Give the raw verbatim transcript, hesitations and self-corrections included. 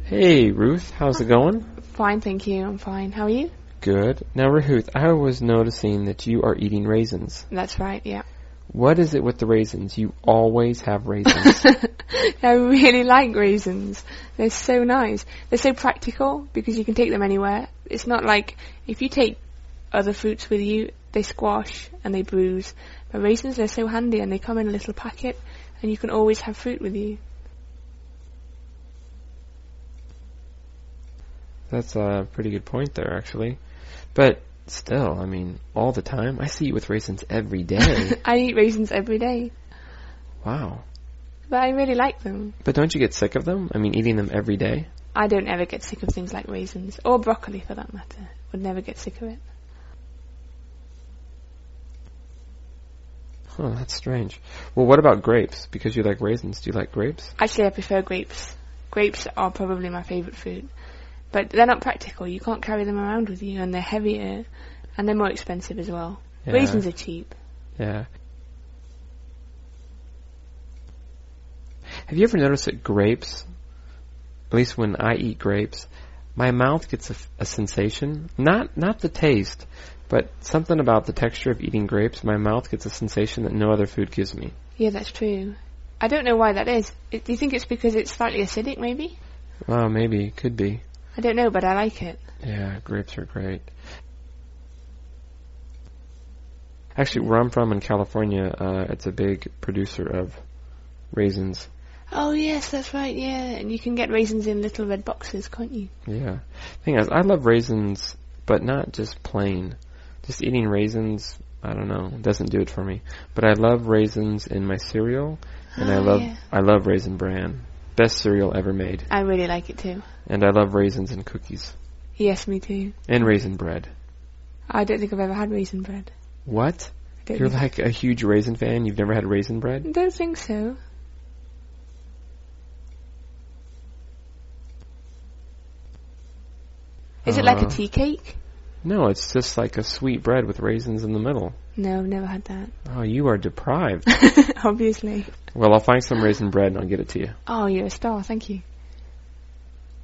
Hey, Ruth, how's it going? Fine, thank you. I'm fine. How are you? Good. Now, Ruth, I was noticing that you are eating raisins. That's right, yeah. What is it with the raisins? You always have raisins. I really like raisins. They're so nice. They're so practical because you can take them anywhere. It's not like if you take other fruits with you, they squash and they bruise. But raisins, they're so handy and they come in a little packet and you can always have fruit with you. That's a pretty good point there, actually. But still, I mean, all the time. I see you with raisins every day. I eat raisins every day. Wow. But I really like them. But don't you get sick of them? I mean, eating them every day? I don't ever get sick of things like raisins. Or broccoli, for that matter. Would never get sick of it. Huh, that's strange. Well, what about grapes? Because you like raisins, do you like grapes? Actually, I prefer grapes. Grapes are probably my favourite fruit. But they're not practical. You can't carry them around with you, and they're heavier, and they're more expensive as well. Yeah. Raisins are cheap. Yeah. Have you ever noticed that grapes, at least when I eat grapes, my mouth gets a, a sensation? Not not the taste, but something about the texture of eating grapes. My mouth gets a sensation that no other food gives me. Yeah, that's true. I don't know why that is. It, do you think it's because it's slightly acidic, maybe? Well, maybe. Could be. I don't know, but I like it. Yeah, grapes are great. Actually, where I'm from in California, uh, it's a big producer of raisins. Oh, yes, that's right, yeah. And you can get raisins in little red boxes, can't you? Yeah. Thing is, I love raisins, but not just plain. Just eating raisins, I don't know, doesn't do it for me. But I love raisins in my cereal, and oh, I love yeah. I love Raisin Bran. Best cereal ever made. I really like it too. And I love raisins in cookies. Yes, me too. And raisin bread. I don't think I've ever had raisin bread. What? Don't You're think like a huge raisin fan? You've never had raisin bread? I don't think so. Is uh, it like a tea cake? No, it's just like a sweet bread with raisins in the middle. No, I've never had that. Oh, you are deprived. Obviously. Well, I'll find some raisin bread and I'll get it to you. Oh, you're a star. Thank you.